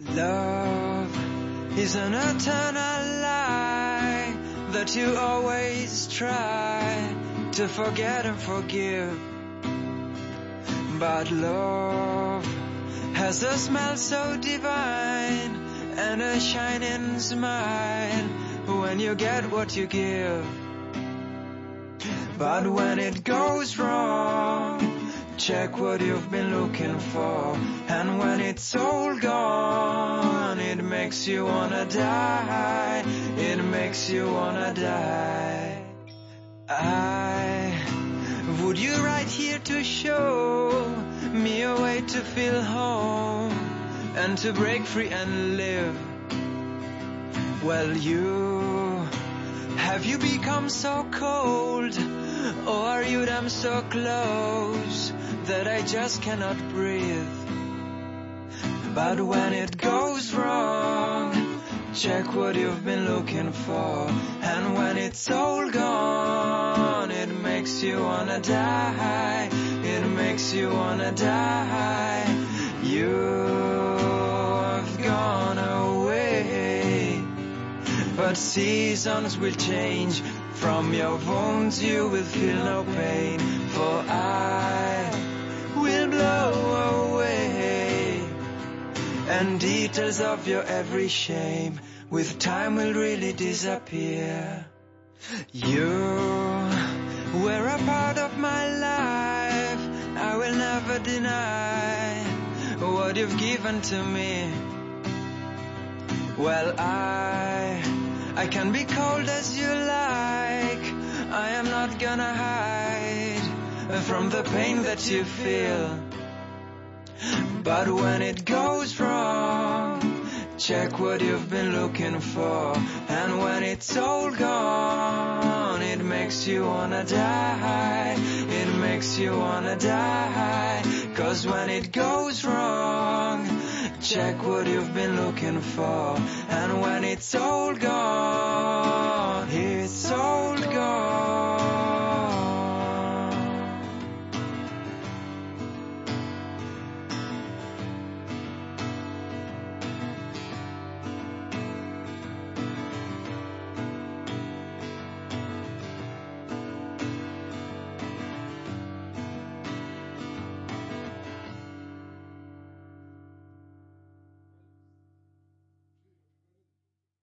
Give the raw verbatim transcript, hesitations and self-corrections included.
Love is an eternal lie that you always try to forget and forgive. But love has a smell so divine and a shining smile when you get what you give. But when it goes wrong, check what you've been looking for. And when it's all gone, it makes you wanna die. It makes you wanna die. I would you right here to show me a way to feel home and to break free and live. Well, you, have you become so cold, or are you damn so close that I just cannot breathe? But when it goes wrong, check what you've been looking for. And when it's all gone, it makes you wanna die. It makes you wanna die. You've gone away, but seasons will change. From your wounds you will feel no pain, for I will blow away, and details of your every shame with time will really disappear. You were a part of my life, I will never deny what you've given to me. Well, I I can be cold as you like, I am not gonna hide from the pain that you feel. But when it goes wrong, check what you've been looking for. And when it's all gone, it makes you wanna die. It makes you wanna die. Cause when it goes wrong, check what you've been looking for. And when it's all gone,